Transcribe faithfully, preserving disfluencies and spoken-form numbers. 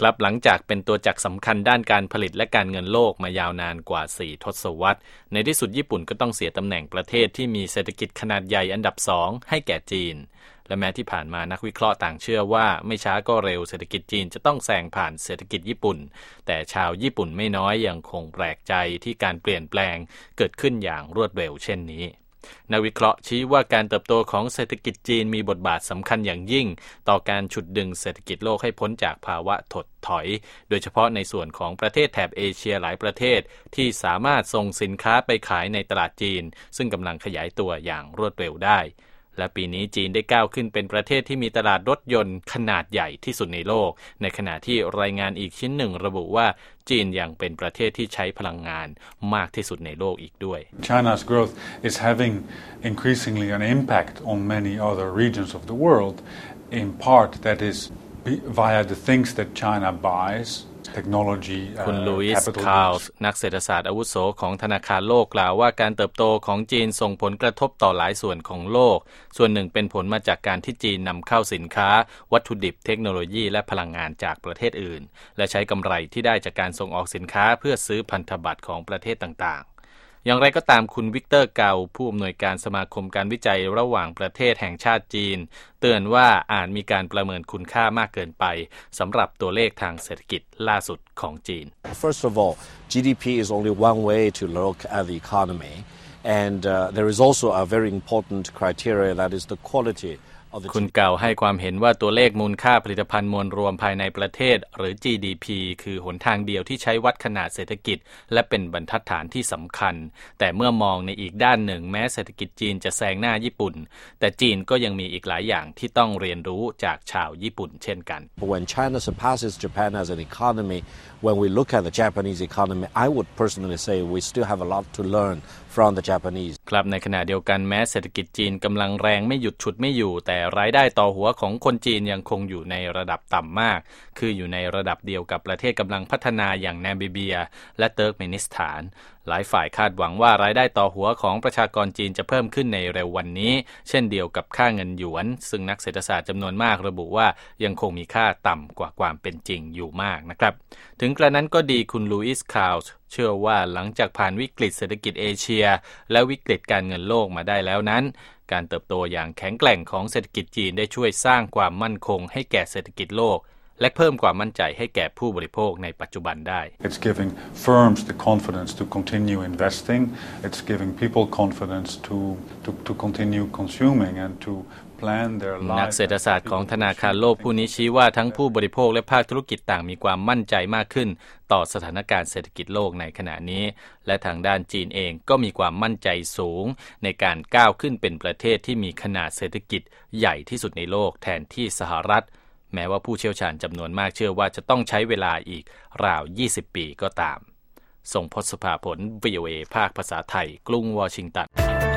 ครับหลังจากเป็นตัวจักรสำคัญด้านการผลิตและการเงินโลกมายาวนานกว่าสี่ทศวรรษในที่สุดญี่ปุ่นก็ต้องเสียตำแหน่งประเทศที่มีเศรษฐกิจขนาดใหญ่อันดับสองให้แก่จีนและแม้ที่ผ่านมานักวิเคราะห์ต่างเชื่อว่าไม่ช้าก็เร็วเศรษฐกิจจีนจะต้องแซงผ่านเศรษฐกิจญี่ปุ่นแต่ชาวญี่ปุ่นไม่น้อยยังคงแปลกใจที่การเปลี่ยนแปลงเกิดขึ้นอย่างรวดเร็วเช่นนี้นักวิเคราะห์ชี้ว่าการเติบโตของเศรษฐกิจจีนมีบทบาทสำคัญอย่างยิ่งต่อการฉุดดึงเศรษฐกิจโลกให้พ้นจากภาวะถดถอยโดยเฉพาะในส่วนของประเทศแถบเอเชียหลายประเทศที่สามารถส่งสินค้าไปขายในตลาดจีนซึ่งกำลังขยายตัวอย่างรวดเร็วได้และปีนี้จีนได้ก้าวขึ้นเป็นประเทศที่มีตลาดรถยนต์ขนาดใหญ่ที่สุดในโลกในขณะที่รายงานอีกชิ้นหนึ่งระบุว่าจีนยังเป็นประเทศที่ใช้พลังงานมากที่สุดในโลกอีกด้วย China's growth is having increasingly an impact on many other regions of the world in part that is via the things that China buys คุณลุยส์ คาร์ลส์นักเศรษฐศาสตร์อาวุโสของธนาคารโลกกล่าวว่าการเติบโตของจีนส่งผลกระทบต่อหลายส่วนของโลกส่วนหนึ่งเป็นผลมาจากการที่จีนนำเข้าสินค้าวัตถุดิบเทคโนโลยีและพลังงานจากประเทศอื่นและใช้กำไรที่ได้จากการส่งออกสินค้าเพื่อซื้อพันธบัตรของประเทศต่างๆอย่างไรก็ตามคุณวิกเตอร์เกาผู้อำนวยการสมาคมการวิจัยระหว่างประเทศแห่งชาติจีนเตือนว่าอาจมีการประเมินคุณค่ามากเกินไปสำหรับตัวเลขทางเศรษฐกิจล่าสุดของจีน First of all, จี ดี พี is only one way to look at the economy and uh, there is also a very important criteria that is the quality คุณเก่าให้ความเห็นว่าตัวเลขมูลค่าผลิตภัณฑ์มวลรวมภายในประเทศหรือ จี ดี พี คือหนทางเดียวที่ใช้วัดขนาดเศรษฐกิจและเป็นบรรทัดฐานที่สำคัญแต่เมื่อมองในอีกด้านหนึ่งแม้เศรษฐกิจจีนจะแซงหน้าญี่ปุ่นแต่จีนก็ยังมีอีกหลายอย่างที่ต้องเรียนรู้จากชาวญี่ปุ่นเช่นกัน When China surpasses Japan as an economy, when we look at the Japanese economy, I would personally say we still have a lot to learn from the Japanese ครับในขณะเดียวกันแม้เศรษฐกิจจีนกำลังแรงไม่หยุดฉุดไม่อยู่แต่รายได้ต่อหัวของคนจีนยังคงอยู่ในระดับต่ำมากคืออยู่ในระดับเดียวกับประเทศกำลังพัฒนาอย่างนามิเบียและเติร์กเมนิสถานหลายฝ่ายคาดหวังว่ารายได้ต่อหัวของประชากรจีนจะเพิ่มขึ้นในเร็ววันนี้เช่นเดียวกับค่าเงินหยวนซึ่งนักเศรษฐศาสตร์จำนวนมากระบุว่ายังคงมีค่าต่ำกว่าความเป็นจริงอยู่มากนะครับถึงกระนั้นก็ดีคุณลุยส์ คาร์ลส์เชื่อว่าหลังจากผ่านวิกฤตเศรษฐกิจเอเชียและวิกฤตการเงินโลกมาได้แล้วนั้นการเติบโตอย่างแข็งแกร่งของเศรษฐกิจจีนได้ช่วยสร้างความมั่นคงให้แก่เศรษฐกิจโลกและเพิ่มความมั่นใจให้แก่ผู้บริโภคในปัจจุบันได้ It's giving firms the confidence to continue investing. It's giving people confidence to to to continue consuming and to plan their lives. นักเศรษฐศาสตร์ของธนาคารโลกผู้นี้ชี้ว่าทั้งผู้บริโภคและภาคธุรกิจต่างมีความมั่นใจมากขึ้นต่อสถานการณ์เศรษฐกิจโลกในขณะนี้และทางด้านจีนเองก็มีความมั่นใจสูงในการก้าวขึ้นเป็นประเทศที่มีขนาดเศรษฐกิจใหญ่ที่สุดในโลกแทนที่สหรัฐแม้ว่าผู้เชี่ยวชาญจำนวนมากเชื่อว่าจะต้องใช้เวลาอีกราวยี่สิบปีก็ตามส่งพศภาผล วี โอ เอ ภาคภาษาไทยกรุงวอชิงตัน